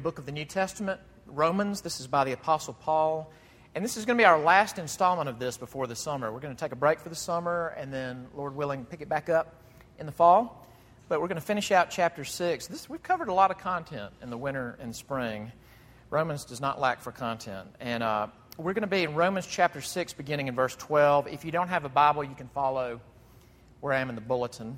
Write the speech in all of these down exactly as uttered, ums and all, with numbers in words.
book of the New Testament, Romans. This is by the Apostle Paul. And this is going to be our last installment of this before the summer. We're going to take a break for the summer and then, Lord willing, pick it back up in the fall. But we're going to finish out chapter six. This, we've covered a lot of content in the winter and spring. Romans does not lack for content. And uh, we're going to be in Romans chapter six, beginning in verse twelve. If you don't have a Bible, you can follow where I am in the bulletin.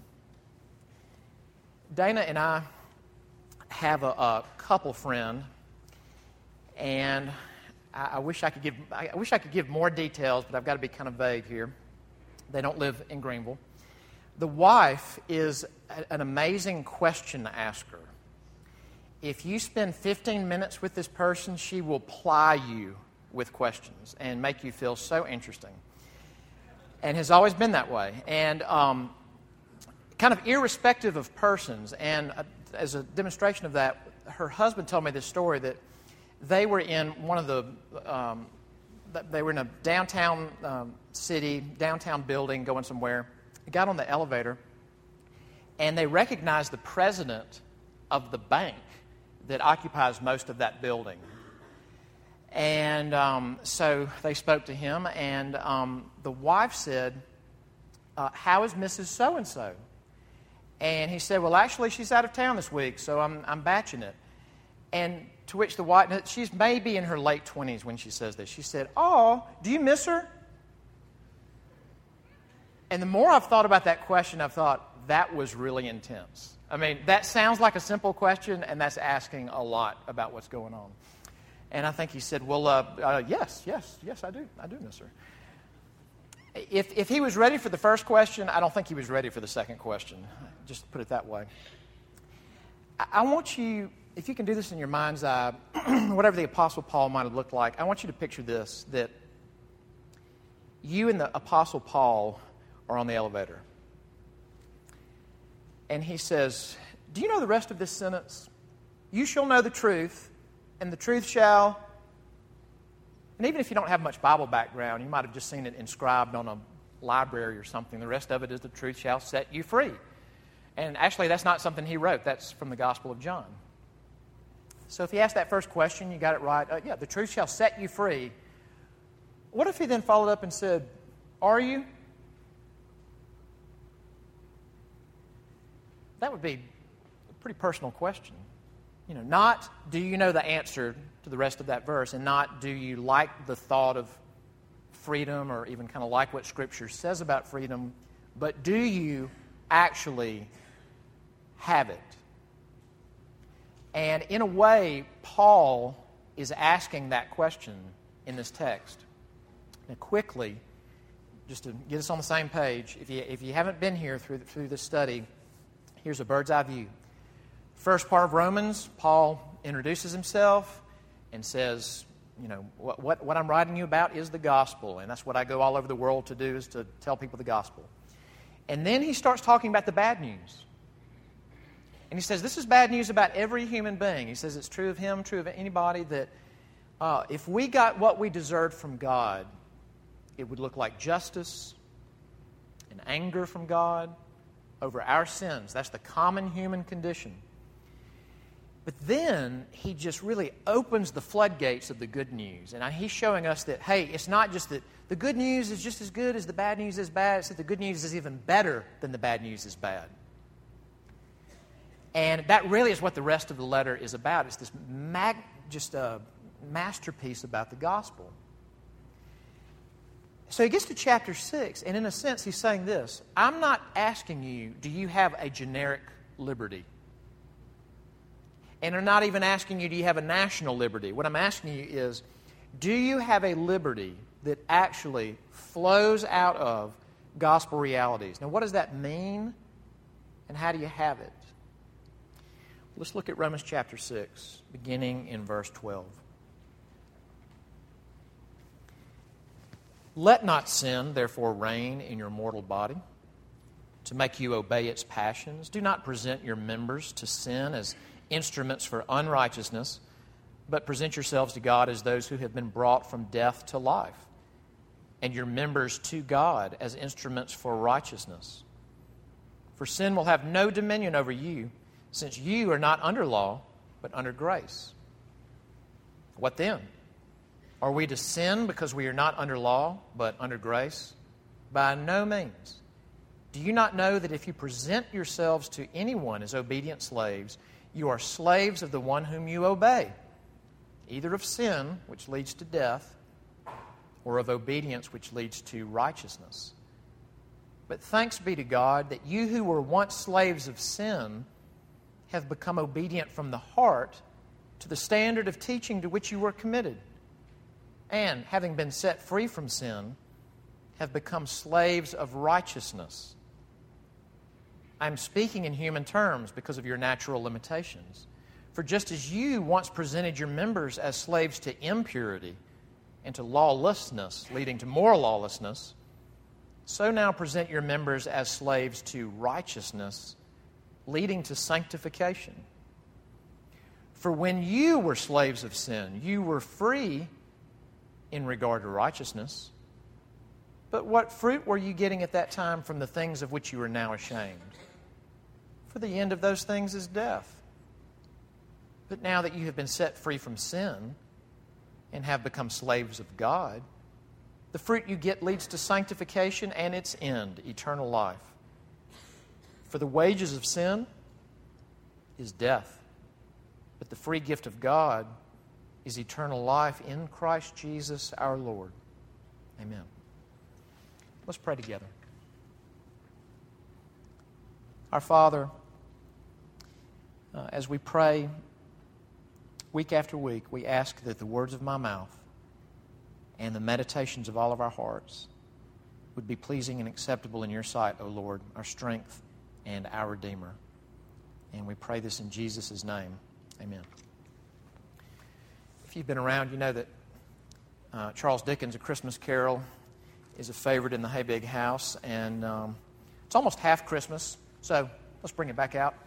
Dana and I have a, a couple friend, and I, I wish I could give I wish I could give more details, but I've got to be kind of vague here. They don't live in Greenville. The wife is a, an amazing question asker. If you spend fifteen minutes with this person, she will ply you with questions and make you feel so interesting. And has always been that way. And um, kind of irrespective of persons. And uh, as a demonstration of that, her husband told me this story that they were in one of the, um, they were in a downtown um, city, downtown building, going somewhere. They got on the elevator, and they recognized the president of the bank that occupies most of that building. And um, so they spoke to him, and um, the wife said, uh, how is Missus So-and-so? And he said, well, actually, she's out of town this week, so I'm, I'm batching it. And to which the wife, she's maybe in her late twenties when she says this. She said, oh, do you miss her? And the more I've thought about that question, I've thought, that was really intense. I mean, that sounds like a simple question, and that's asking a lot about what's going on. And I think he said, well, uh, uh, yes, yes, yes, I do. I do miss her. If, if he was ready for the first question, I don't think he was ready for the second question. Just put it that way. I, I want you, if you can do this in your mind's eye, whatever the Apostle Paul might have looked like, I want you to picture this, that you and the Apostle Paul are on the elevator. And he says, do you know the rest of this sentence? You shall know the truth, and the truth shall... And even if you don't have much Bible background, you might have just seen it inscribed on a library or something. The rest of it is the truth shall set you free. And actually, that's not something he wrote. That's from the Gospel of John. So if he asked that first question, you got it right. Uh, yeah, the truth shall set you free. What if he then followed up and said, are you? That would be a pretty personal question. You know, not do you know the answer to the rest of that verse, and not do you like the thought of freedom or even kind of like what Scripture says about freedom, but do you actually have it? And in a way, Paul is asking that question in this text. Now, quickly, just to get us on the same page, if you, if you haven't been here through, through this study, here's a bird's eye view. First part of Romans, Paul introduces himself and says, you know, what, what, what I'm writing you about is the gospel, and that's what I go all over the world to do, is to tell people the gospel. And then he starts talking about the bad news. And he says, this is bad news about every human being. He says it's true of him, true of anybody, that uh, if we got what we deserved from God, it would look like justice and anger from God over our sins. That's the common human condition. But then he just really opens the floodgates of the good news. And he's showing us that, hey, it's not just that the good news is just as good as the bad news is bad. It's that the good news is even better than the bad news is bad. And that really is what the rest of the letter is about. It's this mag- just a masterpiece about the gospel. So he gets to chapter six, and in a sense he's saying this. I'm not asking you, do you have a generic liberty? And I'm not even asking you, do you have a national liberty? What I'm asking you is, do you have a liberty that actually flows out of gospel realities? Now, what does that mean, and how do you have it? Let's look at Romans chapter six, beginning in verse twelve. Let not sin, therefore, reign in your mortal body, to make you obey its passions. Do not present your members to sin as instruments for unrighteousness, but present yourselves to God as those who have been brought from death to life, and your members to God as instruments for righteousness. For sin will have no dominion over you, since you are not under law, but under grace. What then? Are we to sin because we are not under law, but under grace? By no means. Do you not know that if you present yourselves to anyone as obedient slaves, you are slaves of the one whom you obey, either of sin, which leads to death, or of obedience, which leads to righteousness? But thanks be to God that you who were once slaves of sin have become obedient from the heart to the standard of teaching to which you were committed, and, having been set free from sin, have become slaves of righteousness. I'm speaking in human terms because of your natural limitations. For just as you once presented your members as slaves to impurity and to lawlessness, leading to more lawlessness, so now present your members as slaves to righteousness, leading to sanctification. For when you were slaves of sin, you were free in regard to righteousness. But what fruit were you getting at that time from the things of which you are now ashamed? For the end of those things is death. But now that you have been set free from sin and have become slaves of God, the fruit you get leads to sanctification and its end, eternal life. For the wages of sin is death, but the free gift of God is eternal life in Christ Jesus our Lord. Amen. Let's pray together. Our Father, uh, as we pray week after week, we ask that the words of my mouth and the meditations of all of our hearts would be pleasing and acceptable in your sight, O Lord, our strength and our Redeemer. And we pray this in Jesus' name. Amen. If you've been around, you know that uh, Charles Dickens' A Christmas Carol is a favorite in the Habig house, and um, it's almost half Christmas, so let's bring it back out.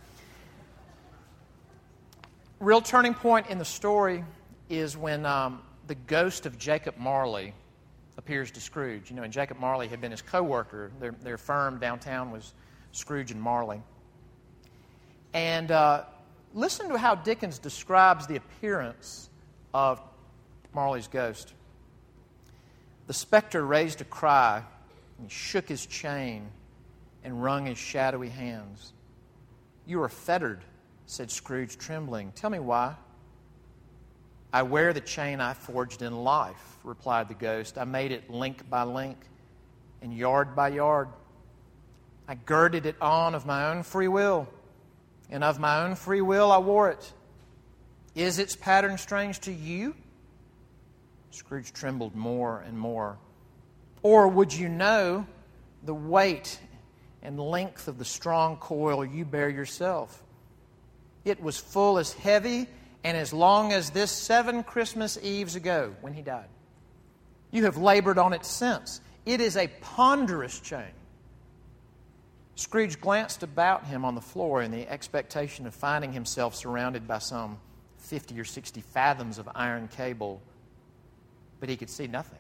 Real turning point in the story is when um, the ghost of Jacob Marley appears to Scrooge. You know, and Jacob Marley had been his co-worker. Their, their firm downtown was Scrooge and Marley. And uh, listen to how Dickens describes the appearance of Marley's ghost. The spectre raised a cry, and shook his chain, and wrung his shadowy hands. "You are fettered," said Scrooge, trembling. "Tell me why." "I wear the chain I forged in life," replied the ghost. "I made it link by link, and yard by yard. I girded it on of my own free will, and of my own free will I wore it. Is its pattern strange to you?" Scrooge trembled more and more. "Or would you know the weight and length of the strong coil you bear yourself? It was full as heavy and as long as this seven Christmas Eves ago when he died. You have labored on it since. It is a ponderous chain." Scrooge glanced about him on the floor in the expectation of finding himself surrounded by some fifty or sixty fathoms of iron cable, but he could see nothing.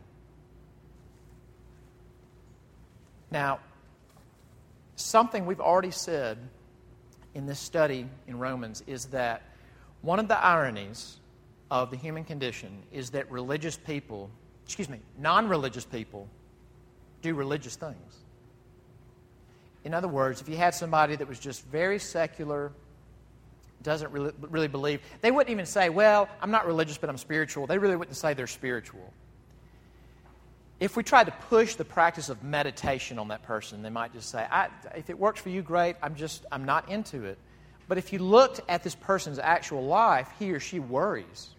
Now, something we've already said in this study in Romans is that one of the ironies of the human condition is that religious people, excuse me, non-religious people do religious things. In other words, if you had somebody that was just very secular, doesn't really, really believe, they wouldn't even say, "Well, I'm not religious, but I'm spiritual." They really wouldn't say they're spiritual. If we tried to push the practice of meditation on that person, they might just say, I, if it works for you, great, I'm just, I'm not into it. But if you looked at this person's actual life, he or she worries.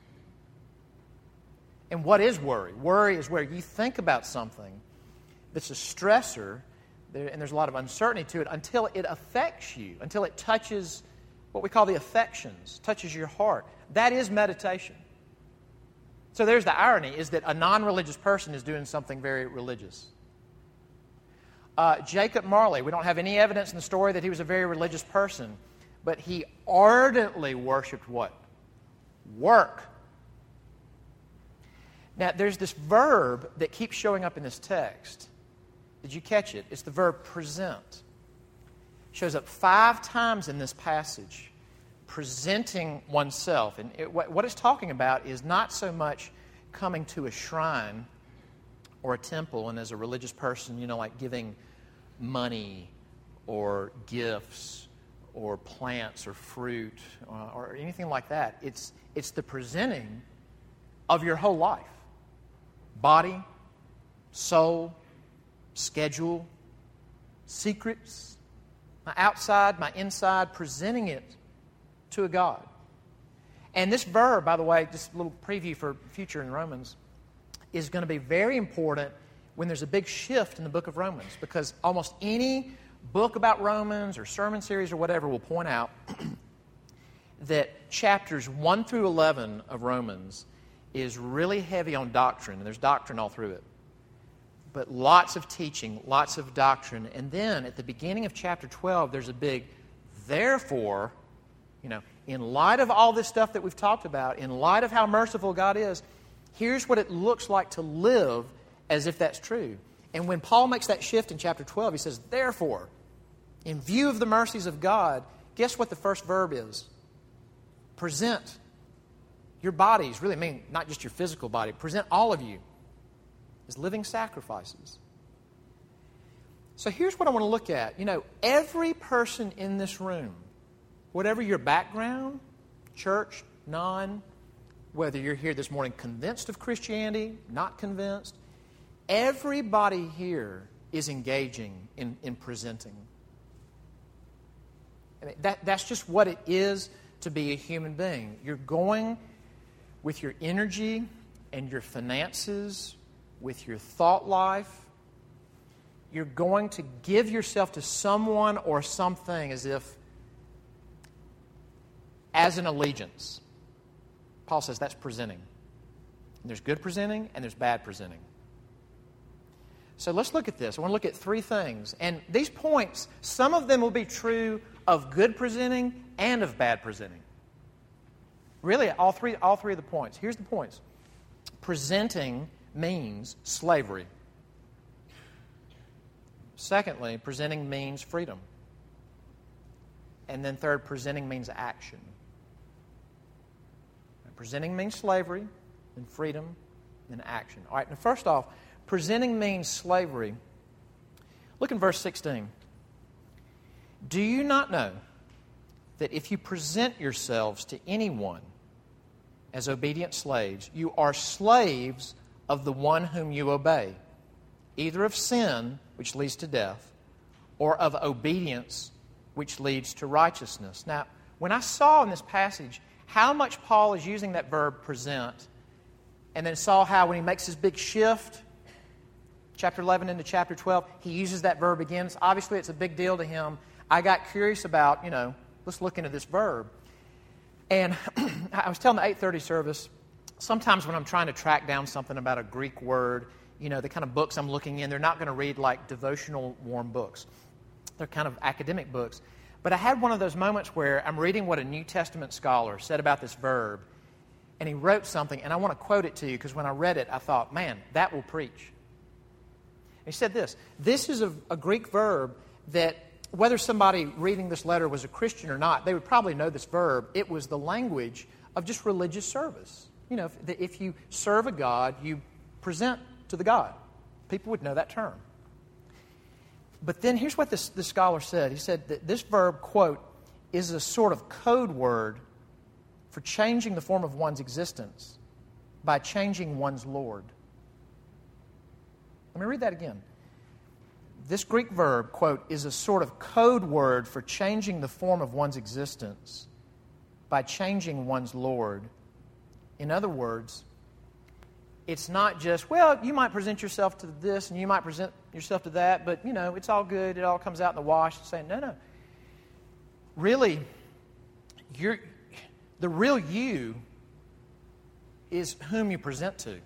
And what is worry? Worry is where you think about something that's a stressor, and there's a lot of uncertainty to it, until it affects you, until it touches what we call the affections, touches your heart. That is meditation. So there's the irony, is that a non-religious person is doing something very religious. Uh, Jacob Marley, we don't have any evidence in the story that he was a very religious person, but he ardently worshipped what? Work. Now, there's this verb that keeps showing up in this text. Did you catch it? It's the verb present. It shows up five times in this passage. presenting oneself. And it, what, what it's talking about is not so much coming to a shrine or a temple and as a religious person, you know, like giving money or gifts or plants or fruit uh, or anything like that. It's, it's the presenting of your whole life. Body, soul, schedule, secrets, my outside, my inside, presenting it to a God. And this verb, by the way, just a little preview for future in Romans, is going to be very important when there's a big shift in the book of Romans, because almost any book about Romans or sermon series or whatever will point out that chapters one through eleven of Romans is really heavy on doctrine, and there's doctrine all through it. But lots of teaching, lots of doctrine. And then at the beginning of chapter twelve, there's a big therefore, you know, in light of all this stuff that we've talked about, in light of how merciful God is, here's what it looks like to live as if that's true. And when Paul makes that shift in chapter twelve, he says, therefore, in view of the mercies of God, guess what the first verb is? Present your bodies, really, I mean, not just your physical body, present all of you as living sacrifices. So here's what I want to look at. You know, every person in this room, whatever your background, church, non, whether you're here this morning convinced of Christianity, not convinced, everybody here is engaging in, in presenting. I mean, that, that's just what it is to be a human being. You're going with your energy and your finances, with your thought life. You're going to give yourself to someone or something as if, as an allegiance. Paul says that's presenting. And there's good presenting and there's bad presenting. So let's look at this. I want to look at three things. And these points, some of them will be true of good presenting and of bad presenting. Really, all three, all three of the points. Here's the points. Presenting means slavery. Secondly, presenting means freedom. And then third, presenting means action. Presenting means slavery, then freedom, then action. All right, now first off, presenting means slavery. Look in verse sixteen. Do you not know that if you present yourselves to anyone as obedient slaves, you are slaves of the one whom you obey, either of sin, which leads to death, or of obedience, which leads to righteousness? Now, when I saw in this passage how much Paul is using that verb present, and then saw how when he makes his big shift, chapter eleven into chapter twelve, he uses that verb again. So obviously, it's a big deal to him. I got curious about, you know, let's look into this verb. And I was telling the eight thirty service, sometimes when I'm trying to track down something about a Greek word, you know, the kind of books I'm looking in, they're not going to read like devotional warm books. They're kind of academic books. But I had one of those moments where I'm reading what a New Testament scholar said about this verb, and he wrote something, and I want to quote it to you because when I read it, I thought, man, that will preach. He said this, this is a, a Greek verb that whether somebody reading this letter was a Christian or not, they would probably know this verb. It was the language of just religious service. You know, if, if you serve a God, you present to the God. People would know that term. But then here's what this, this scholar said. He said that this verb, quote, is a sort of code word for changing the form of one's existence by changing one's Lord. Let me read that again. This Greek verb, quote, is a sort of code word for changing the form of one's existence by changing one's Lord. In other words, it's not just, well, you might present yourself to this and you might present yourself to that, but, you know, it's all good. It all comes out in the wash. Saying, no, no. Really, you're, the real you is whom you present to.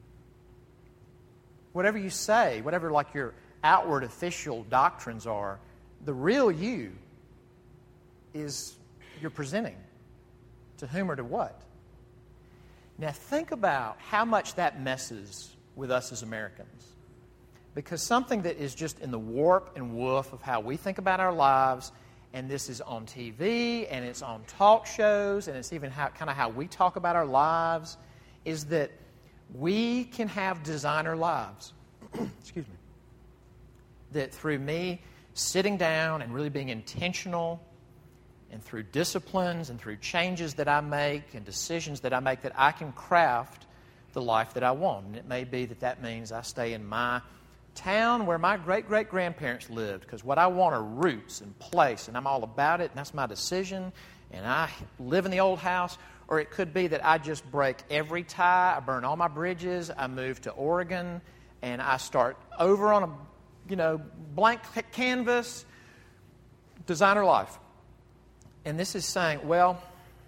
Whatever you say, whatever like your outward official doctrines are, the real you is you're presenting to whom or to what. Now think about how much that messes with us as Americans. Because something that is just in the warp and woof of how we think about our lives and this is on T V, and it's on talk shows, and it's even how, kind of how we talk about our lives, is that we can have designer lives. Excuse me. That through me sitting down and really being intentional, and through disciplines and through changes that I make and decisions that I make, that I can craft the life that I want. And it may be that that means I stay in my town where my great-great-grandparents lived, because what I want are roots and place, and I'm all about it, and that's my decision, and I live in the old house. Or it could be that I just break every tie, I burn all my bridges, I move to Oregon, and I start over on a, you know, blank canvas, designer life. And this is saying, well,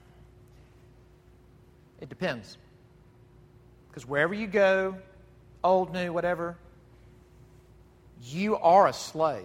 it depends. Because wherever you go, old, new, whatever, you are a slave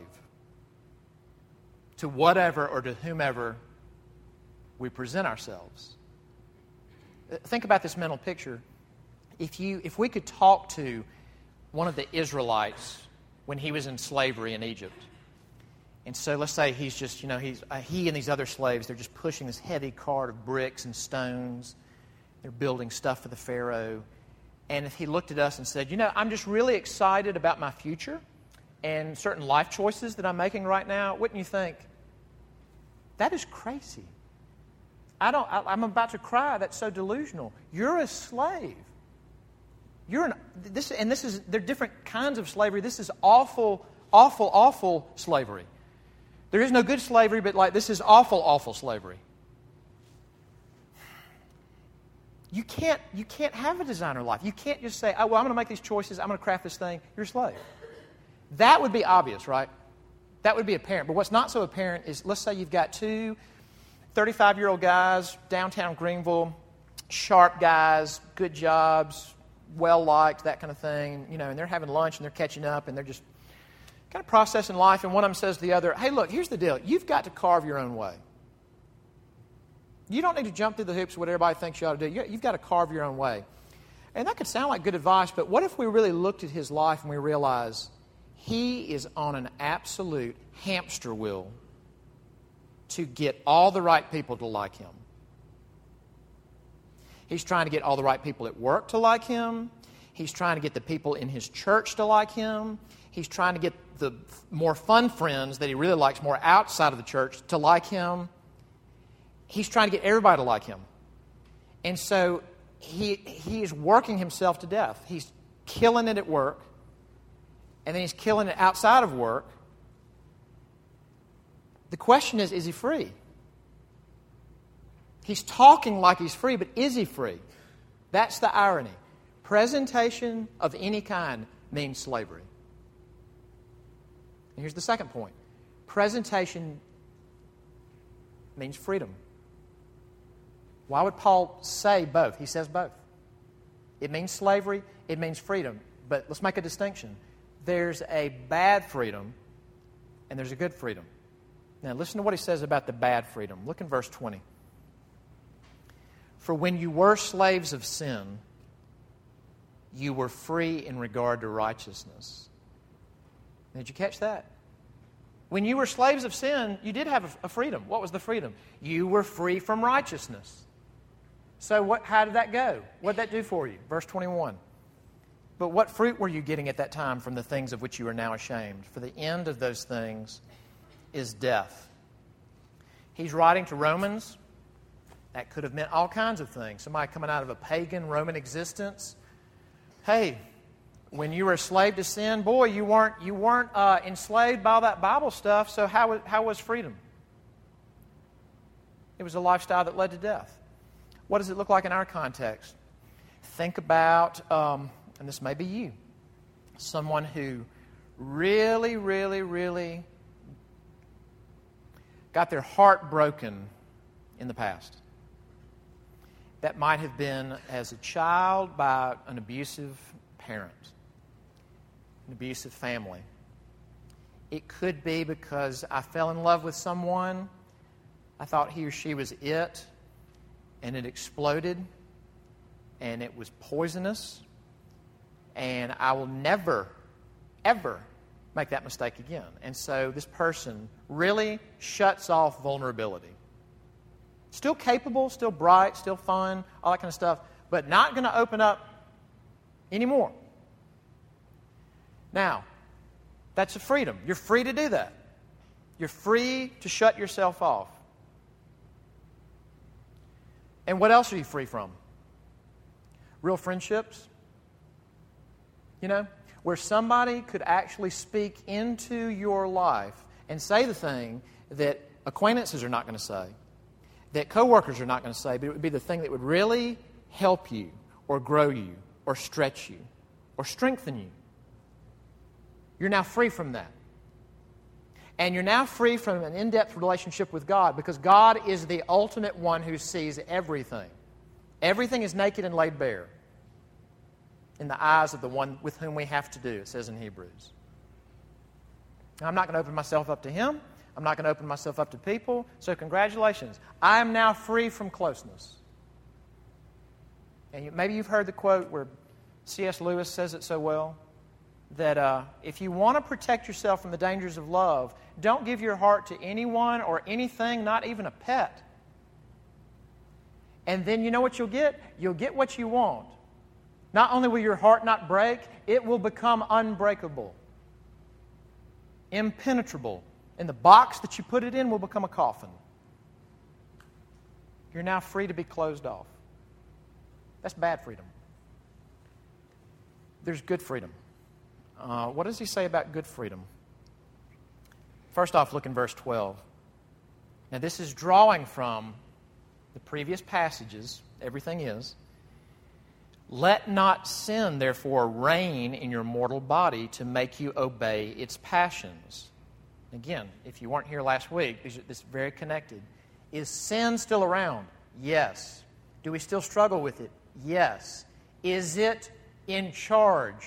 to whatever or to whomever we present ourselves. Think about this mental picture. If you, if we could talk to one of the Israelites when he was in slavery in Egypt, and so let's say he's just, you know, he's uh, he and these other slaves, they're just pushing this heavy cart of bricks and stones. They're building stuff for the Pharaoh. And if he looked at us and said, you know, I'm just really excited about my future and certain life choices that I'm making right now, wouldn't you think, that is crazy? I don't, I, I'm about to cry. That's so delusional. You're a slave. You're an, this, and this is, there are different kinds of slavery. This is awful, awful, awful slavery. There is no good slavery, but like this is awful, awful slavery. You can't, you can't have a designer life. You can't just say, oh, well, I'm going to make these choices. I'm going to craft this thing. You're a slave. That would be obvious, right? That would be apparent. But what's not so apparent is, let's say you've got two thirty-five-year-old guys, downtown Greenville, sharp guys, good jobs, well-liked, that kind of thing, you know, and they're having lunch and they're catching up and they're just kind of processing life, and one of them says to the other, hey, look, here's the deal. You've got to carve your own way. You don't need to jump through the hoops of what everybody thinks you ought to do. You've got to carve your own way. And that could sound like good advice, but what if we really looked at his life and we realized he is on an absolute hamster wheel to get all the right people to like him? He's trying to get all the right people at work to like him. He's trying to get the people in his church to like him. He's trying to get the more fun friends that he really likes more outside of the church to like him. He's trying to get everybody to like him. And so he he is working himself to death. He's killing it at work, and then he's killing it outside of work. The question is, is he free? He's talking like he's free, but is he free? That's the irony. Presentation of any kind means slavery. And here's the second point. Presentation means freedom. Why would Paul say both? He says both. It means slavery, it means freedom. But let's make a distinction. There's a bad freedom and there's a good freedom. Now listen to what he says about the bad freedom. Look in verse twenty. For when you were slaves of sin, you were free in regard to righteousness. Did you catch that? When you were slaves of sin, you did have a freedom. What was the freedom? You were free from righteousness. So what? How did that go? What did that do for you? Verse twenty-one. But what fruit were you getting at that time from the things of which you are now ashamed? For the end of those things is death. He's writing to Romans. That could have meant all kinds of things. Somebody coming out of a pagan Roman existence. Hey, when you were a slave to sin, boy, you weren't you weren't uh, enslaved by all that Bible stuff. So how how was freedom? It was a lifestyle that led to death. What does it look like in our context? Think about, um, and this may be you, someone who really, really, really got their heart broken in the past. That might have been as a child by an abusive parent, an abusive family. It could be because I fell in love with someone. I thought he or she was it, and it exploded, and it was poisonous, and I will never, ever make that mistake again. And so this person really shuts off vulnerability. Still capable, still bright, still fun, all that kind of stuff, but not going to open up anymore. Now, that's a freedom. You're free to do that. You're free to shut yourself off. And what else are you free from? Real friendships. You know, where somebody could actually speak into your life and say the thing that acquaintances are not going to say, that coworkers are not going to say, but it would be the thing that would really help you or grow you or stretch you or strengthen you. You're now free from that. And you're now free from an in-depth relationship with God because God is the ultimate one who sees everything. Everything is naked and laid bare in the eyes of the one with whom we have to do, it says in Hebrews. Now, I'm not going to open myself up to Him. I'm not going to open myself up to people. So congratulations. I am now free from closeness. And you, maybe you've heard the quote where C S Lewis says it so well, that uh, if you want to protect yourself from the dangers of love, don't give your heart to anyone or anything, not even a pet. And then you know what you'll get? You'll get what you want. Not only will your heart not break, it will become unbreakable, impenetrable. And the box that you put it in will become a coffin. You're now free to be closed off. That's bad freedom. There's good freedom. Uh, what does he say about good freedom? First off, look in verse twelve. Now, this is drawing from the previous passages. Everything is. Let not sin, therefore, reign in your mortal body to make you obey its passions. Again, if you weren't here last week, this is very connected. Is sin still around? Yes. Do we still struggle with it? Yes. Is it in charge?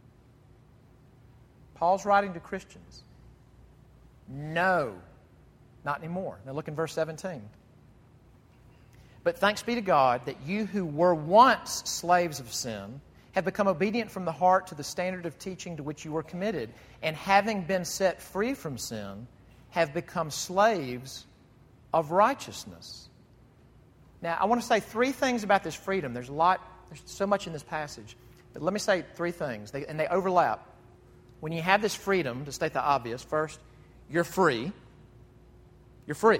Paul's writing to Christians. No, not anymore. Now look in verse seventeen. But thanks be to God that you who were once slaves of sin have become obedient from the heart to the standard of teaching to which you were committed, and having been set free from sin, have become slaves of righteousness. Now, I want to say three things about this freedom. There's a lot, there's so much in this passage. But let me say three things, they, and they overlap. When you have this freedom, to state the obvious, first, you're free. You're free.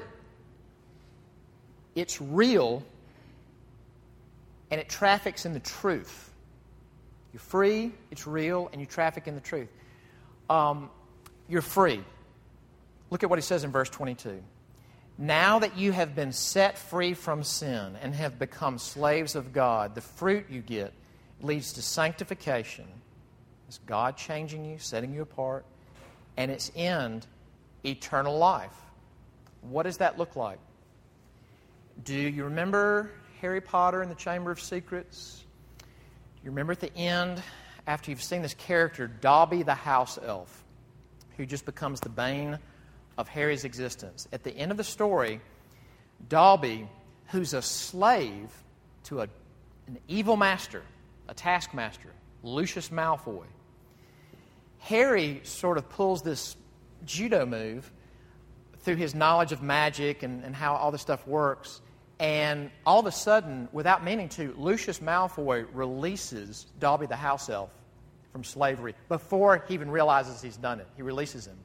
It's real, and it traffics in the truth. You're free, it's real, and you traffic in the truth. Um, you're free. Look at what he says in verse twenty-two. Now that you have been set free from sin and have become slaves of God, the fruit you get leads to sanctification. It's God changing you, setting you apart, and its end, eternal life. What does that look like? Do you remember Harry Potter and the Chamber of Secrets? You remember at the end, after you've seen this character, Dobby the house elf, who just becomes the bane of Harry's existence. At the end of the story, Dobby, who's a slave to a, an evil master, a taskmaster, Lucius Malfoy, Harry sort of pulls this judo move through his knowledge of magic and, and how all this stuff works. And all of a sudden, without meaning to, Lucius Malfoy releases Dobby the house elf from slavery before he even realizes he's done it. He releases him.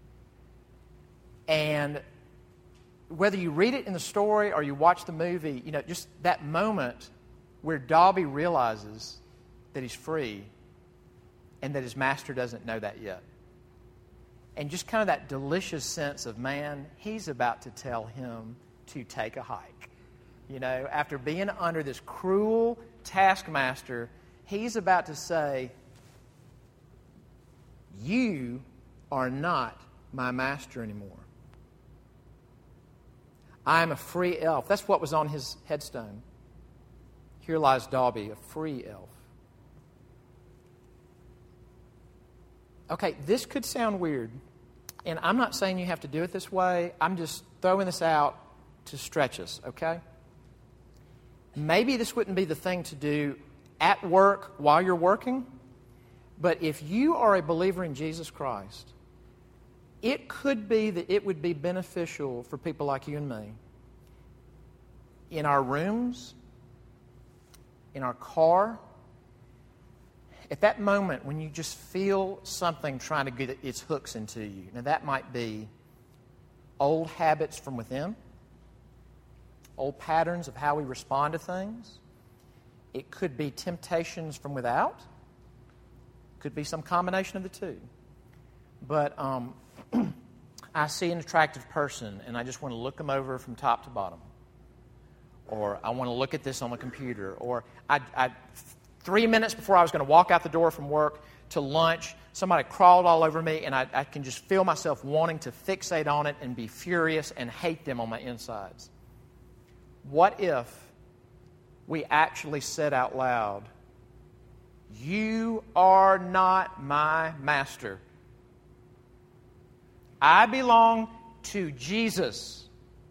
And whether you read it in the story or you watch the movie, you know, just that moment where Dobby realizes that he's free and that his master doesn't know that yet. And just kind of that delicious sense of, man, he's about to tell him to take a hike. You know, after being under this cruel taskmaster, he's about to say, you are not my master anymore. I am a free elf. That's what was on his headstone. Here lies Dobby, a free elf. Okay, this could sound weird, and I'm not saying you have to do it this way. I'm just throwing this out to stretch us, okay? Maybe this wouldn't be the thing to do at work while you're working, But if you are a believer in Jesus Christ, it could be that it would be beneficial for people like you and me in our rooms, in our car, at that moment when you just feel something trying to get its hooks into you. Now, that might be old habits from within, old patterns of how we respond to things. It could be temptations from without. It could be some combination of the two. But um, I see an attractive person, and I just want to look them over from top to bottom. Or I want to look at this on the computer. Or I, I, three minutes before I was going to walk out the door from work to lunch, somebody crawled all over me, and I, I can just feel myself wanting to fixate on it and be furious and hate them on my insides. What if we actually said out loud, "You are not my master. I belong to Jesus."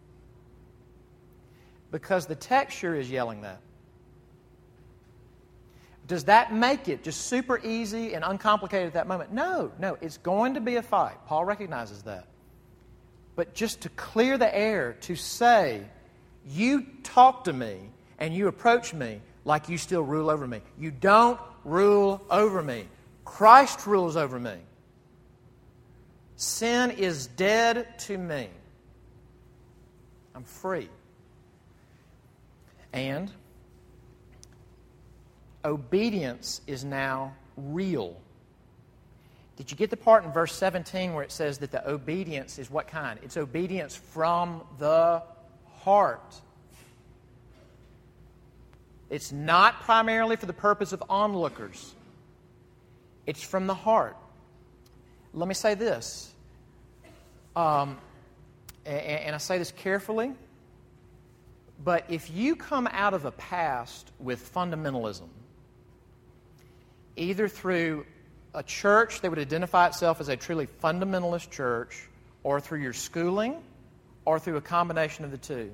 Because the text sure is yelling that. Does that make it just super easy and uncomplicated at that moment? No, no, it's going to be a fight. Paul recognizes that. But just to clear the air, to say, you talk to me and you approach me like you still rule over me. You don't rule over me. Christ rules over me. Sin is dead to me. I'm free. And obedience is now real. Did you get the part in verse seventeen where it says that the obedience is what kind? It's obedience from the heart. It's not primarily for the purpose of onlookers. It's from the heart. Let me say this, um, and, and I say this carefully, but if you come out of a past with fundamentalism, either through a church that would identify itself as a truly fundamentalist church, or through your schooling, or through a combination of the two,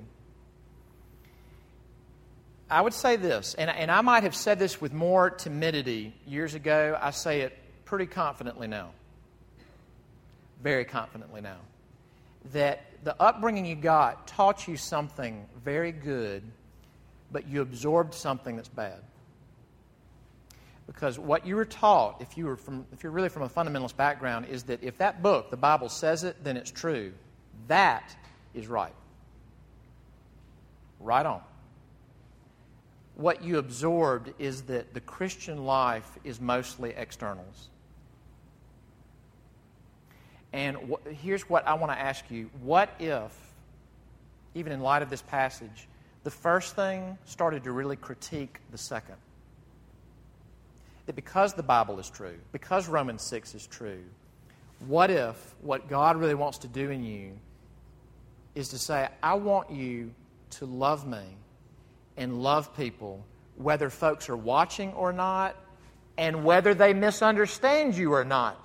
I would say this, and, and I might have said this with more timidity years ago. I say it pretty confidently now. Very confidently now. That the upbringing you got taught you something very good, but you absorbed something that's bad. Because what you were taught, if you were from, if you're really from a fundamentalist background, is that if that book, the Bible, says it, then it's true. That is right. Right on. What you absorbed is that the Christian life is mostly externals. And wh- here's what I want to ask you. What if, even in light of this passage, the first thing started to really critique the second? That because the Bible is true, because Romans six is true, what if what God really wants to do in you is to say, I want you to love me and love people, whether folks are watching or not, and whether they misunderstand you or not.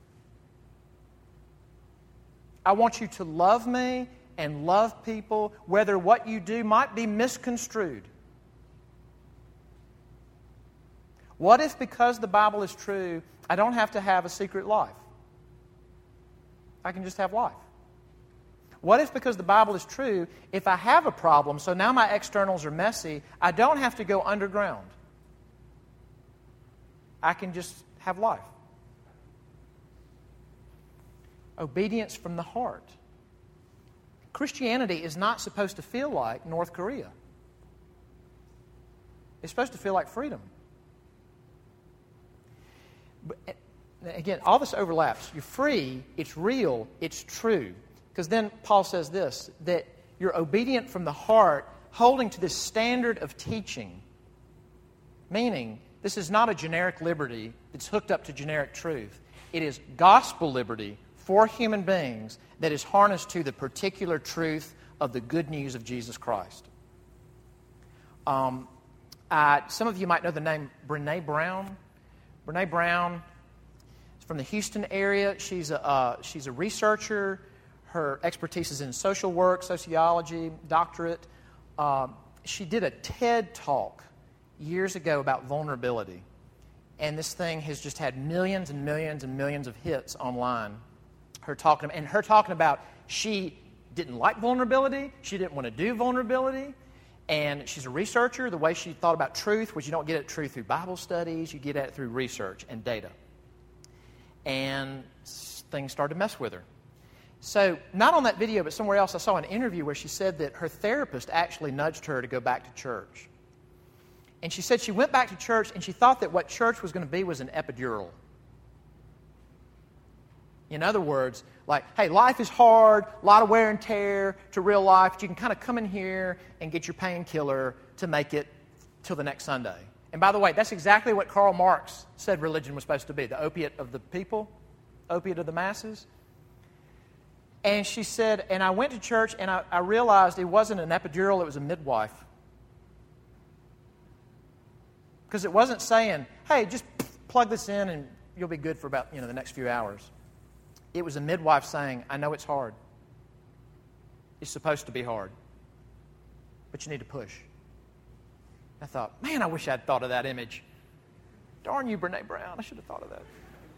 I want you to love me and love people, whether what you do might be misconstrued. What if, because the Bible is true, I don't have to have a secret life? I can just have life. What if, because the Bible is true, if I have a problem, so now my externals are messy, I don't have to go underground? I can just have life. Obedience from the heart. Christianity is not supposed to feel like North Korea. It's supposed to feel like freedom. But again, all this overlaps. You're free, it's real, it's true. Because then Paul says this, that you're obedient from the heart, holding to this standard of teaching. Meaning, this is not a generic liberty that's hooked up to generic truth. It is gospel liberty for human beings that is harnessed to the particular truth of the good news of Jesus Christ. Um, uh, some of you might know the name Brene Brown. Brene Brown is from the Houston area. She's a, uh, she's a researcher. Her expertise is in social work, sociology, doctorate. Uh, she did a TED Talk years ago about vulnerability. And this thing has just had millions and millions and millions of hits online. Her talking, and her talking about she didn't like vulnerability. She didn't want to do vulnerability. And she's a researcher. The way she thought about truth was you don't get at truth through Bible studies. You get at it through research and data. And things started to mess with her. So not on that video, but somewhere else, I saw an interview where she said that her therapist actually nudged her to go back to church. And she said she went back to church and she thought that what church was going to be was an epidural. In other words, like, hey, life is hard, a lot of wear and tear to real life. But you can kind of come in here and get your painkiller to make it till the next Sunday. And by the way, that's exactly what Karl Marx said religion was supposed to be, the opiate of the people, opiate of the masses. And she said, and I went to church and I, I realized it wasn't an epidural, it was a midwife. Because it wasn't saying, hey, just plug this in and you'll be good for about, you know, the next few hours. It was a midwife saying, I know it's hard. It's supposed to be hard. But you need to push. I thought, man, I wish I'd thought of that image. Darn you, Brene Brown. I should have thought of that.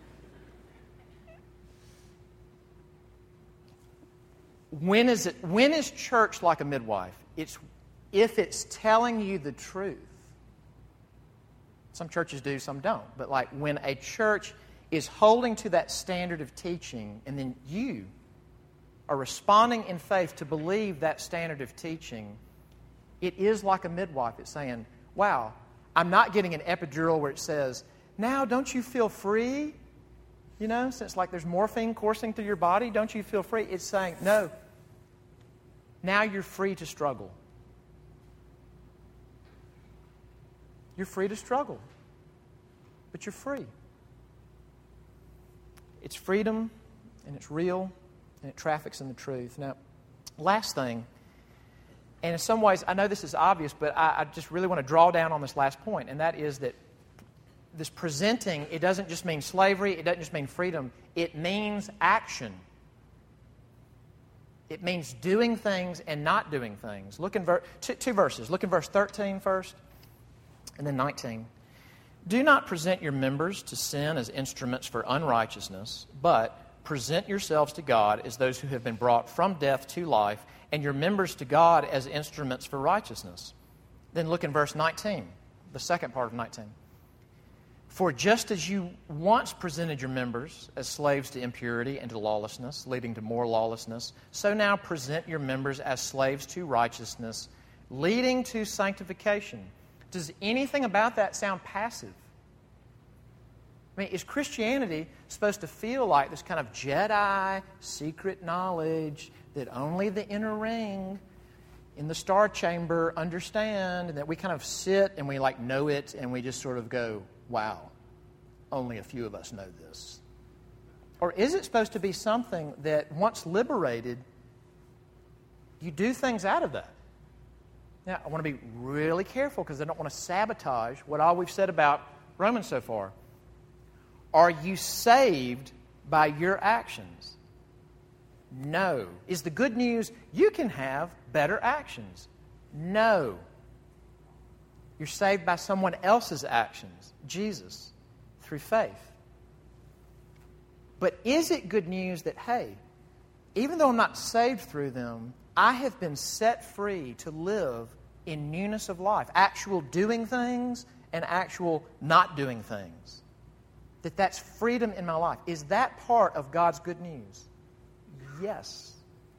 When is it? When is church like a midwife? It's if it's telling you the truth. Some churches do, some don't. But like when a church is holding to that standard of teaching, and then you are responding in faith to believe that standard of teaching, it is like a midwife. It's saying, wow, I'm not getting an epidural where it says, now don't you feel free? You know, since like there's morphine coursing through your body, don't you feel free? It's saying, no, now you're free to struggle. You're free to struggle, but you're free. It's freedom, and it's real, and it traffics in the truth. Now, last thing, and in some ways, I know this is obvious, but I, I just really want to draw down on this last point, and that is that this presenting, it doesn't just mean slavery, it doesn't just mean freedom, it means action. It means doing things and not doing things. Look in ver- two, two verses. Look in verse thirteen first, and then nineteen. Do not present your members to sin as instruments for unrighteousness, but present yourselves to God as those who have been brought from death to life, and your members to God as instruments for righteousness. Then look in verse nineteen, the second part of nineteen. For just as you once presented your members as slaves to impurity and to lawlessness, leading to more lawlessness, so now present your members as slaves to righteousness, leading to sanctification. Does anything about that sound passive? I mean, is Christianity supposed to feel like this kind of Jedi secret knowledge that only the inner ring in the star chamber understand, and that we kind of sit and we like know it and we just sort of go, wow, only a few of us know this? Or is it supposed to be something that once liberated, you do things out of that? Now, I want to be really careful because I don't want to sabotage what all we've said about Romans so far. Are you saved by your actions? No. Is the good news you can have better actions? No. You're saved by someone else's actions, Jesus, through faith. But is it good news that, hey, even though I'm not saved through them, I have been set free to live in newness of life, actual doing things and actual not doing things? That that's freedom in my life. Is that part of God's good news? Yes.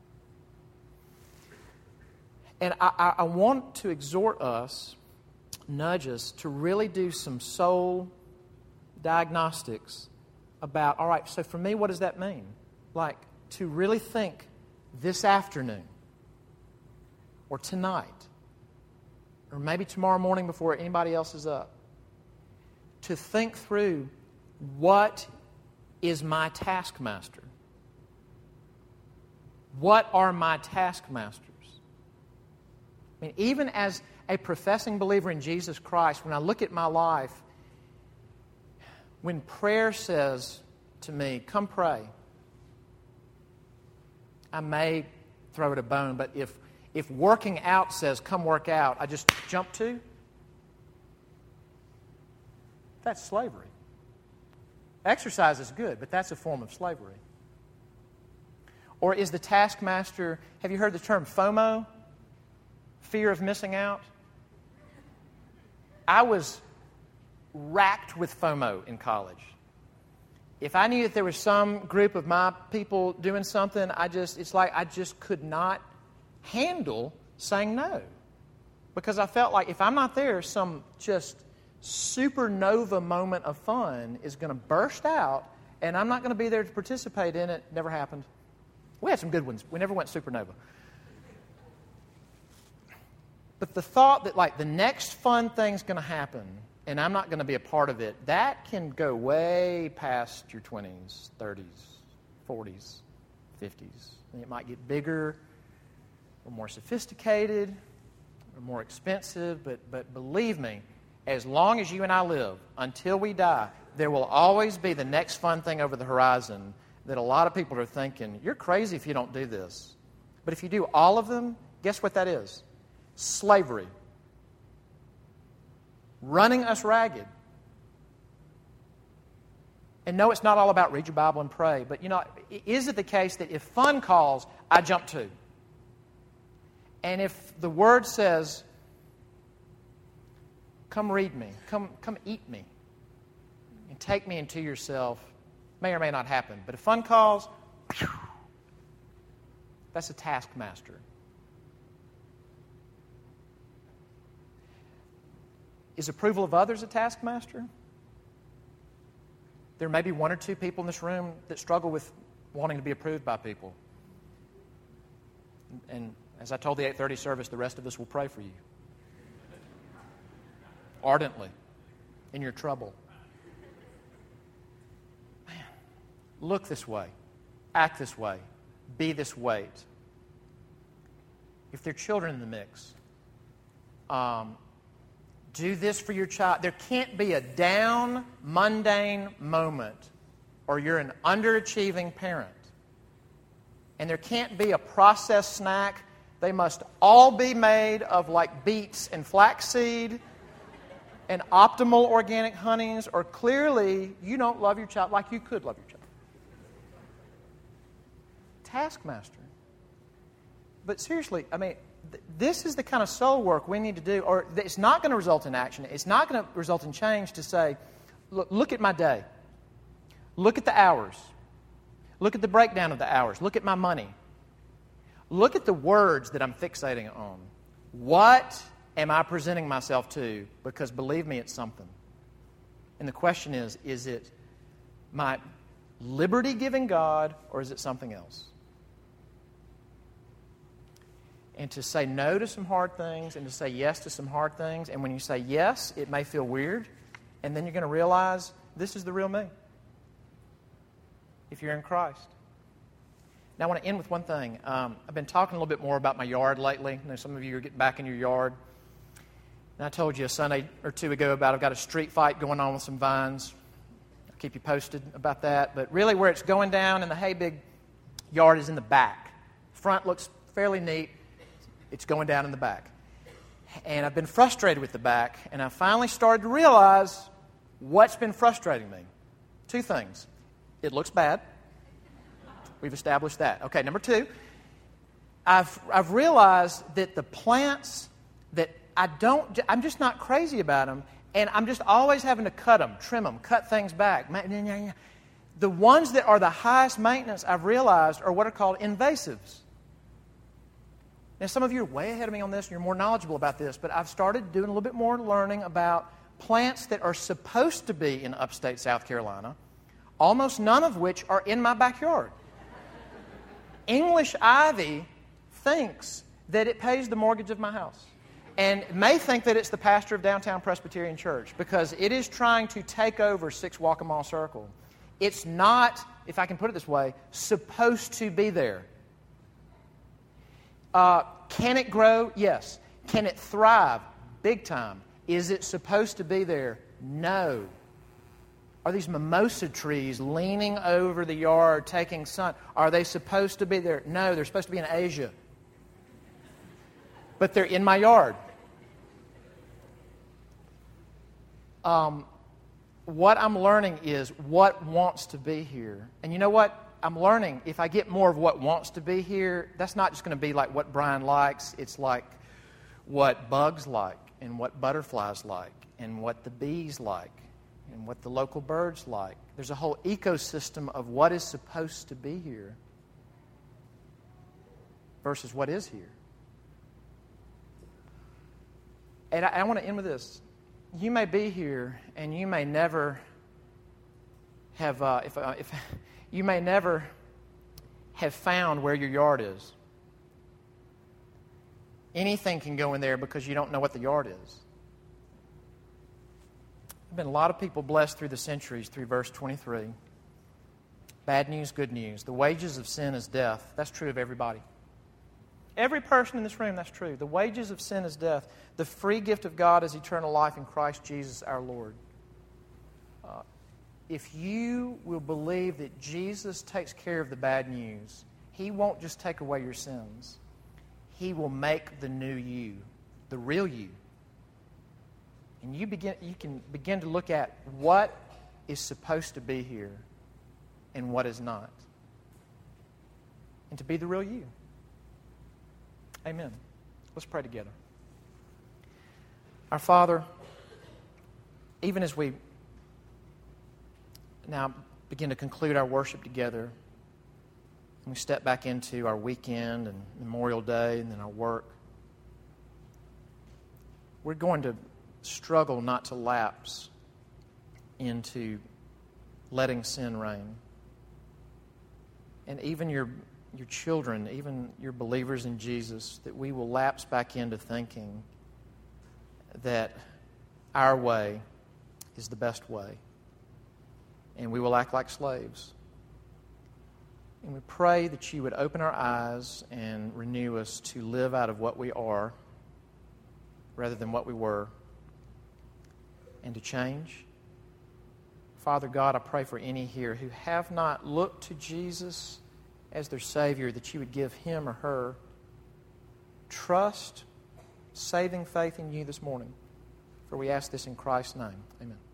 And I, I, I want to exhort us, nudge us, to really do some soul diagnostics about, all right, so for me, what does that mean? Like, to really think this afternoon, or tonight, or maybe tomorrow morning before anybody else is up, to think through, what is my taskmaster? What are my taskmasters? I mean, even as a professing believer in Jesus Christ, when I look at my life, when prayer says to me, come pray, I may throw it a bone, but if If working out says, come work out, I just jump to? That's slavery. Exercise is good, but that's a form of slavery. Or is the taskmaster, have you heard the term FOMO? Fear of missing out? I was racked with FOMO in college. If I knew that there was some group of my people doing something, I just, it's like I just could not handle saying no. Because I felt like if I'm not there, some just supernova moment of fun is going to burst out, and I'm not going to be there to participate in it. Never happened. We had some good ones. We never went supernova. But the thought that, like, the next fun thing's going to happen, and I'm not going to be a part of it, that can go way past your twenties, thirties, forties, fifties. And it might get bigger or more sophisticated or more expensive, but, but believe me, as long as you and I live, until we die, there will always be the next fun thing over the horizon that a lot of people are thinking, you're crazy if you don't do this. But if you do all of them, guess what that is? Slavery. Running us ragged. And no, it's not all about read your Bible and pray, but you know, is it the case that if fun calls, I jump to? And if the Word says, come read me, come, come eat me, and take me into yourself, may or may not happen. But if fun calls, whew, that's a taskmaster. Is approval of others a taskmaster? There may be one or two people in this room that struggle with wanting to be approved by people. And as I told the eight thirty service, the rest of us will pray for you. Ardently. In your trouble. Man, look this way. Act this way. Be this way. If there are children in the mix, um, do this for your child. There can't be a down, mundane moment or you're an underachieving parent. And there can't be a processed snack. They must all be made of like beets and flaxseed and optimal organic honeys, or clearly you don't love your child like you could love your child. Taskmaster. But seriously, I mean, th- this is the kind of soul work we need to do, or th- it's not going to result in action. It's not going to result in change to say, look, look at my day. Look at the hours. Look at the breakdown of the hours. Look at my money. Look at the words that I'm fixating on. What am I presenting myself to? Because believe me, it's something. And the question is, is it my liberty-giving God, or is it something else? And to say no to some hard things and to say yes to some hard things. And when you say yes, it may feel weird. And then you're going to realize this is the real me. If you're in Christ. Now I want to end with one thing. Um, I've been talking a little bit more about my yard lately. I know some of you are getting back in your yard. And I told you a Sunday or two ago about I've got a street fight going on with some vines. I'll keep you posted about that. But really where it's going down in the hay big yard is in the back. Front looks fairly neat. It's going down in the back. And I've been frustrated with the back, and I finally started to realize what's been frustrating me. Two things. It looks bad. We've established that. Okay, number two, I've, I've realized that the plants that I don't, I'm just not crazy about them, and I'm just always having to cut them, trim them, cut things back. The ones that are the highest maintenance, I've realized, are what are called invasives. Now, some of you are way ahead of me on this, and you're more knowledgeable about this, but I've started doing a little bit more learning about plants that are supposed to be in upstate South Carolina, almost none of which are in my backyard. English ivy thinks that it pays the mortgage of my house, and may think that it's the pastor of Downtown Presbyterian Church, because it is trying to take over Six Waccamaw Circle. It's not, if I can put it this way, supposed to be there. Uh, can it grow? Yes. Can it thrive? Big time. Is it supposed to be there? No. Are these mimosa trees leaning over the yard, taking sun? Are they supposed to be there? No, they're supposed to be in Asia. But they're in my yard. Um, what I'm learning is what wants to be here. And you know what? I'm learning if I get more of what wants to be here, that's not just going to be like what Brian likes. It's like what bugs like and what butterflies like and what the bees like and what the local birds like. There's a whole ecosystem of what is supposed to be here versus what is here. And I, I want to end with this. You may be here and you may never have, uh, if, uh, if you may never have found where your yard is. Anything can go in there because you don't know what the yard is. There have been a lot of people blessed through the centuries through verse twenty-three. Bad news, good news. The wages of sin is death. That's true of everybody. Every person in this room, that's true. The wages of sin is death. The free gift of God is eternal life in Christ Jesus our Lord. Uh, if you will believe that Jesus takes care of the bad news, He won't just take away your sins. He will make the new you, the real you. And you begin, you can begin to look at what is supposed to be here and what is not. And to be the real you. Amen. Let's pray together. Our Father, even as we now begin to conclude our worship together, and we step back into our weekend and Memorial Day and then our work, we're going to struggle not to lapse into letting sin reign. And even your your children, even your believers in Jesus, that we will lapse back into thinking that our way is the best way. And we will act like slaves. And we pray that you would open our eyes and renew us to live out of what we are rather than what we were, and to change. Father God, I pray for any here who have not looked to Jesus as their Savior, that you would give him or her trust, saving faith in you this morning. For we ask this in Christ's name. Amen.